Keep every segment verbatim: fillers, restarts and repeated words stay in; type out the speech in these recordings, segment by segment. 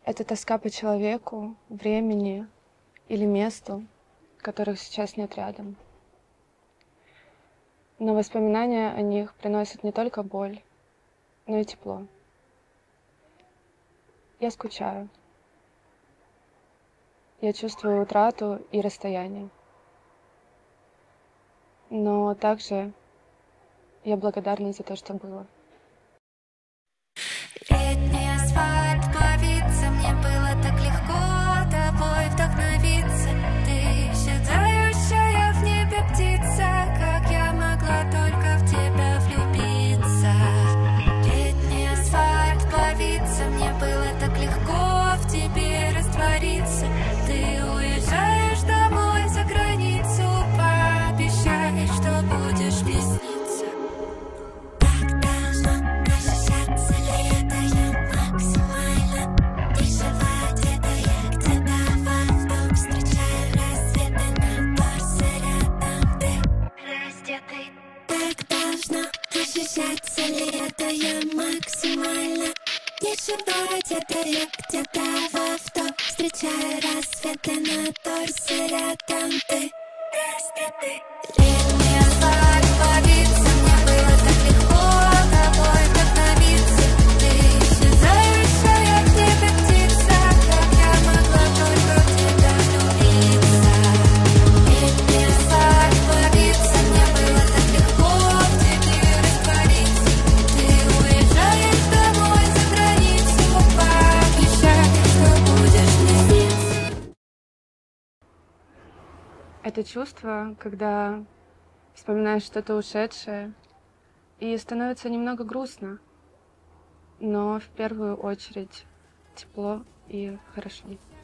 Это тоска по человеку, времени или месту, которых сейчас нет рядом. Но воспоминания о них приносят не только боль, но и тепло. Я скучаю. Я чувствую утрату и расстояние. Но также я благодарна за то, что было. Летний асфальт плавится, мне было так легко тобой вдохновиться. Ты считающая в небе птица, как я могла только в тебя влюбиться. Летний асфальт плавится, мне было так легко в тебе раствориться. Ты уезжаешь домой за границу, пообещай, что будешь мне сниться. Так должно ощущаться лето, я максимально дешевая где-то я где-то в авто встречаю рассветы на торсе рядом ты раздетый. Так должно ощущаться лето, я максимально дешевая где-то я где-то в авто встречаю рассветы на торсе рядом ты раздетый. Летний асфальт плавится, мне было так легко тобой вдохновиться. Ты исчезающая в небе птица, как я могла только в тебя влюбиться. Летний асфальт плавится, мне было так легко в тебе раствориться. Ты уезжаешь домой за границу, пообещай, что будешь мне сниться. Это чувство, когда вспоминаешь что-то ушедшее, и становится немного грустно, но в первую очередь тепло и хорошо.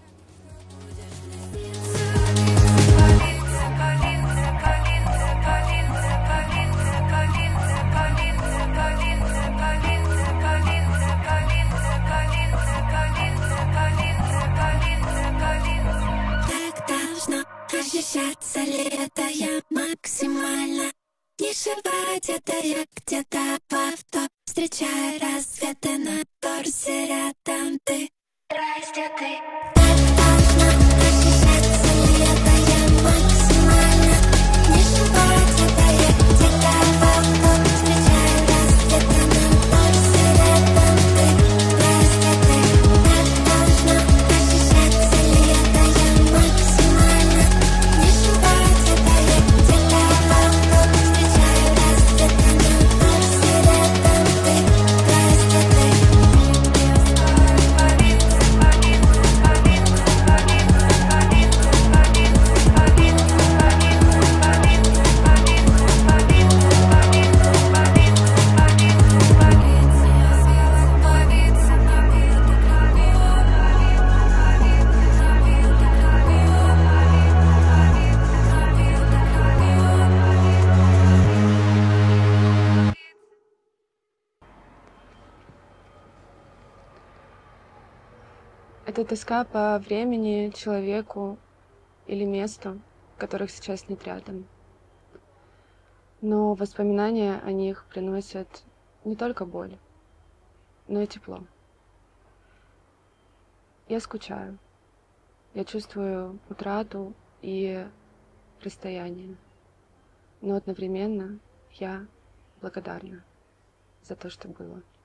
Так должно ощущаться лето, я максимально дешевая где-то я где-то в авто встречаю рассветы на торсе рядом ты раздетый. Так должно ощущаться лето, я максимально дешевая где-то я где-то в авто встречаю рассветы на торсе рядом ты раздетый. Так должно ощущаться лето, я максимально дешевая где-то я где-то в авто встречаю рассветы на торсе рядом ты раздетый. Это тоска по времени, человеку или месту, которых сейчас нет рядом. Но воспоминания о них приносят не только боль, но и тепло. Я скучаю. Я чувствую утрату и расстояние. Но одновременно я благодарна за то, что было.